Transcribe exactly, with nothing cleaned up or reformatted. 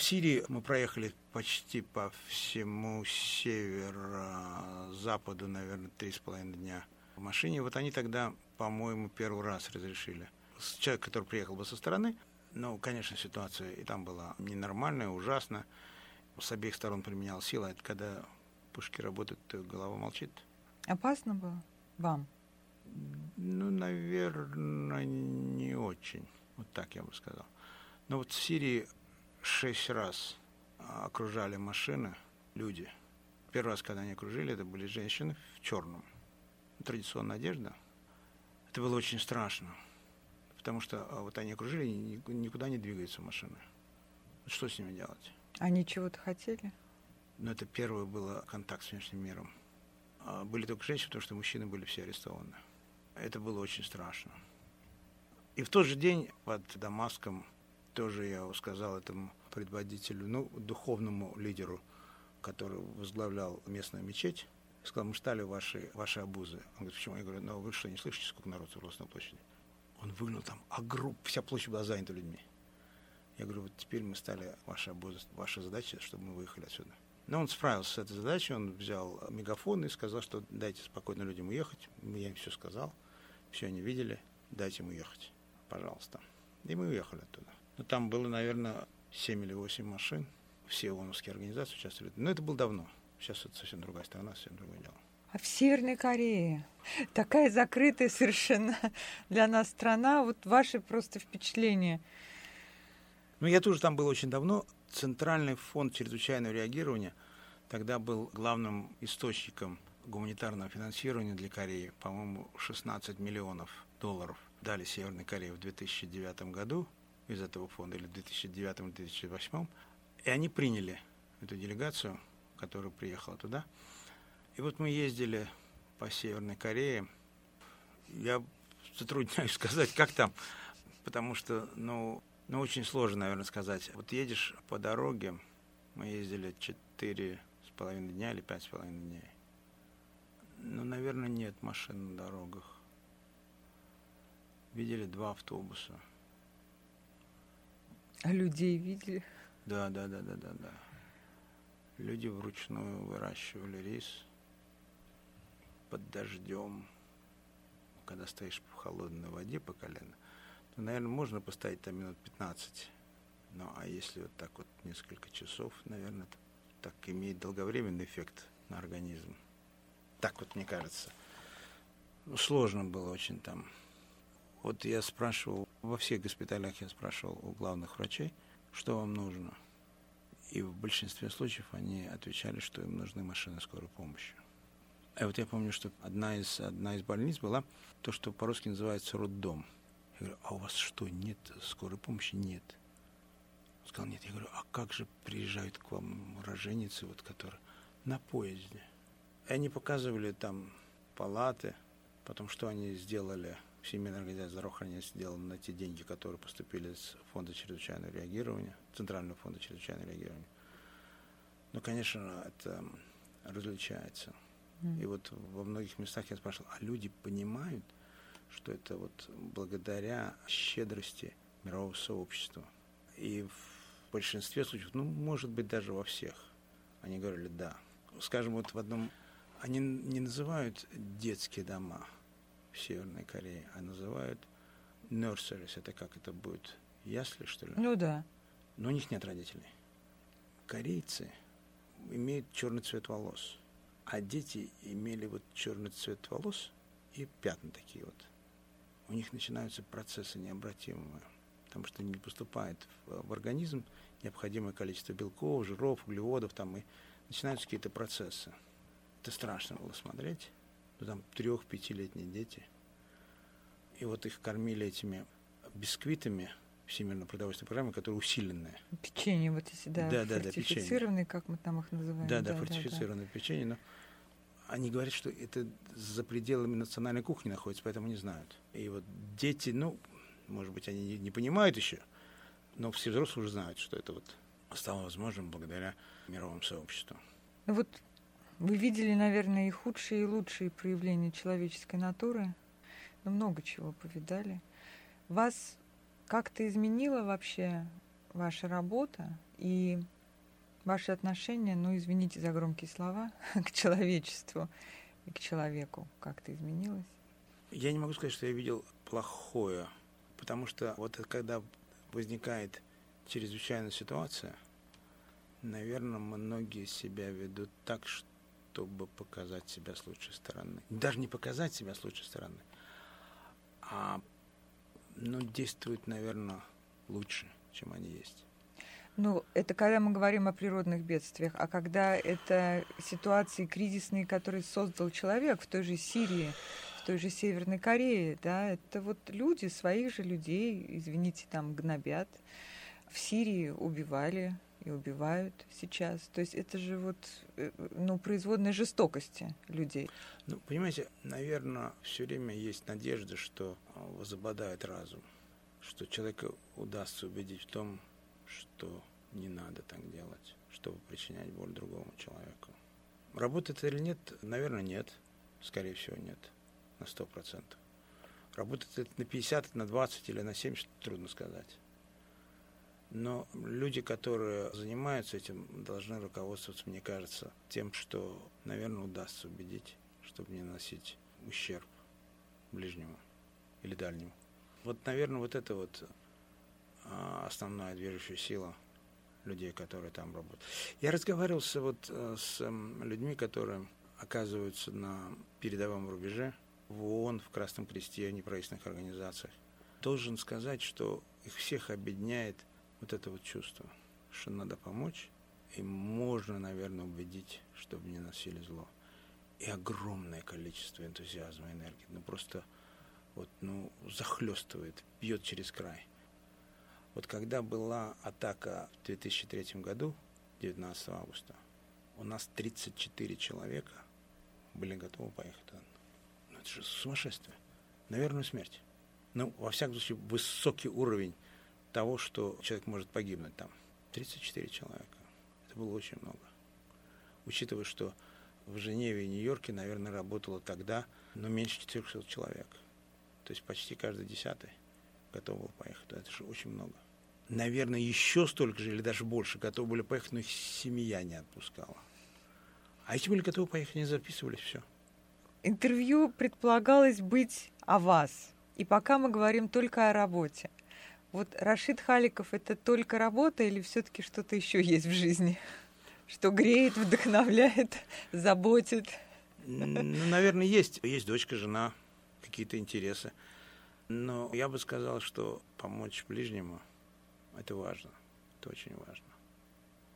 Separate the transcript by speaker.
Speaker 1: в Сирии мы проехали почти по всему северо-западу, наверное, три с половиной дня в машине. Вот они тогда, по-моему, первый раз разрешили. Человек, который приехал бы со стороны, ну, конечно, ситуация и там была ненормальная, ужасная. С обеих сторон применял сила. Это когда пушки работают, голова молчит.
Speaker 2: Опасно было вам?
Speaker 1: Ну, наверное, не очень. Вот так я бы сказал. Но вот в Сирии шесть раз окружали машины люди. Первый раз, когда они окружили, это были женщины в черном. Традиционная одежда. Это было очень страшно. Потому что вот они окружили, никуда не двигаются машины. Что с ними делать?
Speaker 2: Они чего-то хотели?
Speaker 1: Ну, это первый был контакт с внешним миром. А были только женщины, потому что мужчины были все арестованы. Это было очень страшно. И в тот же день под Дамаском тоже я сказал этому предводителю, ну, духовному лидеру, который возглавлял местную мечеть, сказал, мы ждали ваши, ваши обузы. Он говорит, почему? Я говорю, ну вы что, не слышите, сколько народу собралось на площади? Он выгнал там, а группа, вся площадь была занята людьми. Я говорю, вот теперь мы стали вашей обузой, ваша задача, чтобы мы выехали отсюда. Но он справился с этой задачей, он взял мегафон и сказал, что дайте спокойно людям уехать. Я им все сказал, все они видели, дайте им уехать, пожалуйста. И мы уехали оттуда. Но там было, наверное, семь или восемь машин, все ООНовские организации участвовали. Но это было давно, сейчас это совсем другая страна, совсем другое дело.
Speaker 2: А в Северной Корее такая закрытая совершенно для нас страна, вот ваши просто впечатления.
Speaker 1: Ну, я тоже там был очень давно. Центральный фонд чрезвычайного реагирования тогда был главным источником гуманитарного финансирования для Кореи. По-моему, шестнадцать миллионов долларов дали Северной Корее в две тысячи девятом году из этого фонда, или в две тысячи девятом - две тысячи восьмом. И они приняли эту делегацию, которая приехала туда. И вот мы ездили по Северной Корее. Я затрудняюсь сказать, как там, потому что, ну, ну, очень сложно, наверное, сказать. Вот едешь по дороге, мы ездили четыре с половиной дня или пять с половиной дней. Ну, наверное, нет машин на дорогах. Видели два автобуса.
Speaker 2: А людей видели?
Speaker 1: Да, да, да, да, да, да. Люди вручную выращивали рис под дождем, когда стоишь в холодной воде по колено. То, наверное, можно поставить там минут пятнадцать. Ну, а если вот так вот несколько часов, наверное, это так имеет долговременный эффект на организм. Так вот, мне кажется. Ну, сложно было очень там. Вот я спрашивал, во всех госпиталях я спрашивал у главных врачей, что вам нужно. И в большинстве случаев они отвечали, что им нужны машины скорой помощи. А вот я помню, что одна из, одна из больниц была то, что по-русски называется роддом. Я говорю, а у вас что, нет скорой помощи? Нет. Он сказал, нет. Я говорю, а как же приезжают к вам роженицы, вот, которые на поезде? И они показывали там палаты, потом что они сделали, Всемирная организация здравоохранения сделала на те деньги, которые поступили с фонда чрезвычайного реагирования, Центрального фонда чрезвычайного реагирования. Ну, конечно, это различается. Mm. И вот во многих местах я спрашивал, а люди понимают, что это вот благодаря щедрости мирового сообщества. И в большинстве случаев, ну, может быть, даже во всех, они говорили «да». Скажем, вот в одном, они не называют детские дома в Северной Корее, а называют nurseries. Это как это будет? Ясли, что ли?
Speaker 2: Ну да.
Speaker 1: Но у них нет родителей. Корейцы имеют черный цвет волос, а дети имели вот черный цвет волос и пятна такие вот. У них начинаются процессы необратимые, потому что не поступает в, в организм необходимое количество белков, жиров, углеводов, там, и начинаются какие-то процессы. Это страшно было смотреть. Ну, там трех-пятилетние дети. И вот их кормили этими бисквитами Всемирной продовольственной программы, которые усиленные.
Speaker 2: Печенье, вот эти, да,
Speaker 1: да, да,
Speaker 2: фортифицированные,
Speaker 1: да,
Speaker 2: как мы там их называем.
Speaker 1: Да, да,
Speaker 2: да
Speaker 1: фортифицированное
Speaker 2: да, да.
Speaker 1: печенье, но они говорят, что это за пределами национальной кухни находится, поэтому не знают. И вот дети, ну, может быть, они не, не понимают еще, но все взрослые уже знают, что это вот стало возможным благодаря мировому сообществу.
Speaker 2: Ну вот вы видели, наверное, и худшие, и лучшие проявления человеческой натуры, но много чего повидали. Вас как-то изменила вообще ваша работа И ваше отношение, ну, извините за громкие слова, к человечеству и к человеку как-то изменилось?
Speaker 1: Я не могу сказать, что я видел плохое, потому что вот когда возникает чрезвычайная ситуация, наверное, многие себя ведут так, чтобы показать себя с лучшей стороны. Даже не показать себя с лучшей стороны, а ну, действуют, наверное, лучше, чем они есть.
Speaker 2: Ну, это когда мы говорим о природных бедствиях, а когда это ситуации кризисные, которые создал человек в той же Сирии, в той же Северной Корее, да, это вот люди, своих же людей, извините, там гнобят. В Сирии убивали и убивают сейчас. То есть это же вот, ну, производная жестокости людей.
Speaker 1: Ну, понимаете, наверное, все время есть надежда, что возобладает разум, что человеку удастся убедить в том, что не надо так делать, чтобы причинять боль другому человеку. Работает это или нет? Наверное, нет. Скорее всего, нет. На сто процентов. Работает это на пятьдесят, на двадцать или на семьдесят, трудно сказать. Но люди, которые занимаются этим, должны руководствоваться, мне кажется, тем, что, наверное, удастся убедить, чтобы не наносить ущерб ближнему или дальнему. Вот, наверное, вот это вот основная движущая сила людей, которые там работают. Я разговаривал с, вот, с людьми, которые оказываются на передовом рубеже, в ООН, в Красном Кресте, в неправительственных организациях. Должен сказать, что их всех объединяет вот это вот чувство, что надо помочь, и можно, наверное, убедить, чтобы не носили зло. И огромное количество энтузиазма, энергии. Ну, просто вот, ну, захлестывает, бьет через край. Вот когда была атака в две тысячи третьем году, девятнадцатого августа, у нас тридцать четыре человека были готовы поехать туда. Ну, это же сумасшествие. На верную смерть. Ну, во всяком случае, высокий уровень того, что человек может погибнуть там. тридцать четыре человека. Это было очень много. Учитывая, что в Женеве и Нью-Йорке, наверное, работало тогда, ну, меньше четырехсот человек. То есть почти каждый десятый готов был поехать. Это же очень много. Наверное, еще столько же или даже больше готовы были поехать, но их семья не отпускала. А эти были готовы поехать, не записывались, все.
Speaker 2: Интервью предполагалось быть о вас. И пока мы говорим только о работе. Вот Рашид Халиков — это только работа или все-таки что-то еще есть в жизни? Что греет, вдохновляет, заботит?
Speaker 1: Ну, наверное, есть. Есть дочка, жена, какие-то интересы. Но я бы сказал, что помочь ближнему — это важно. Это очень важно.